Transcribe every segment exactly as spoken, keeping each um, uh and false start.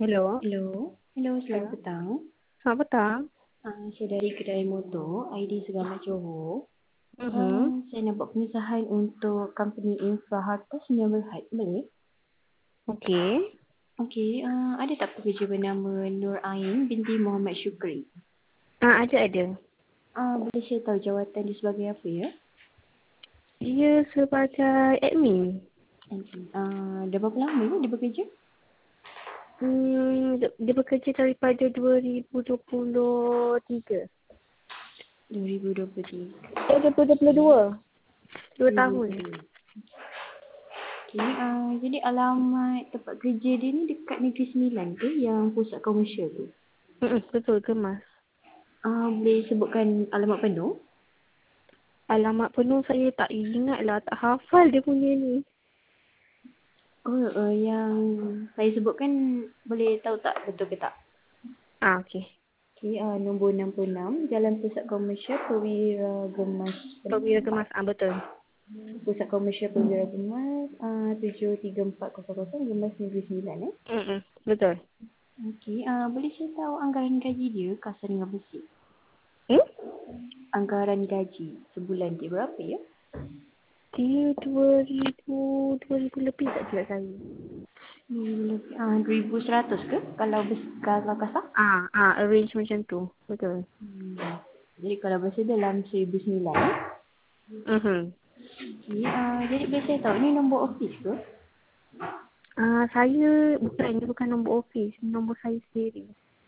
Hello. Hello. Hello, selamat Ya. petang. Selamat petang. Ah, saya dari kedai motor, I D Segamat Johor. Mhm. Ah, saya nak buat pengesahan untuk company Infra Harta Sdn Bhd. Boleh? Okey. Okey, ah, ada tak pekerja bernama Nur Ain binti Muhammad Syukri? Ah, ada ada. Ah, boleh saya tahu jawatan dia sebagai apa ya? Dia sebagai admin. Okey. Ah, dah berapa lama ni dia bekerja? Hmm, dia, dia bekerja daripada dua ribu dua puluh tiga. dua ribu dua puluh tiga. Eh, dua ribu dua puluh dua. Dua tahun. dua ribu dua puluh dua. Okey, ah, jadi alamat tempat kerja dia ni dekat Negeri Sembilan ke yang pusat komersial tu? Mm betul ke, Mas? Ah, boleh sebutkan alamat penuh? Alamat penuh saya tak ingat lah. Tak hafal dia punya ni. Oh, uh, yang saya sebutkan boleh tahu tak betul ke tak? Ah, okey. Okey, uh, nombor enam puluh enam Jalan Pusat Komersial Perwira Gemas Perwira Kemas. Ah, betul. Pusat Komersial Perwira Gemas uh, tujuh tiga empat kosong kosong Gemas Negeri Sembilan eh. Mm betul. Okey, uh, boleh saya tahu anggaran gaji dia kasar dengan bersih? Hmm? Anggaran gaji sebulan dia berapa ya? Dia dua ribu, dua ribu lebih tak silap saya. Uh, dua ribu seratus ke kalau bes- kalau kasar? Ah, ah, arrange macam tu. Betul. Hmm. Jadi kalau bersih dalam seribu sembilan eh. Mhm. Okey, uh, jadi boleh saya tahu ni nombor office ke? Ah, saya bukan, ini bukan nombor office, nombor saya sendiri.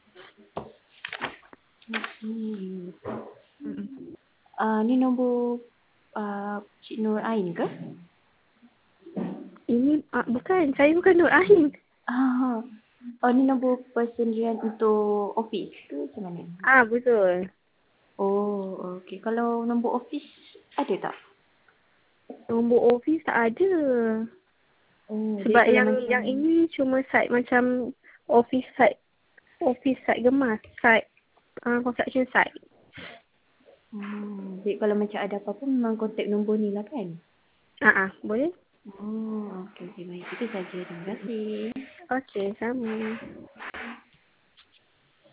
Hmm. Mm-mm. Uh, ni nombor uh, Cik Nur Ain ke? Ini ah, bukan, saya bukan Nur Ain. Ah. Oh, ni nombor persendirian untuk office ke macam mana? Ah, betul. Oh, okey. Kalau nombor office ada tak? Nombor office tak ada. Oh, jadi Sebab kalau yang macam yang ini cuma site macam office site, office site gemas, site uh, construction site. hmm, jadi kalau macam ada apa-apa memang kontak nombor ni lah kan? Ah, ah, boleh? Oh, okey, okey, baik. Itu saja. Terima kasih. Okey, sama.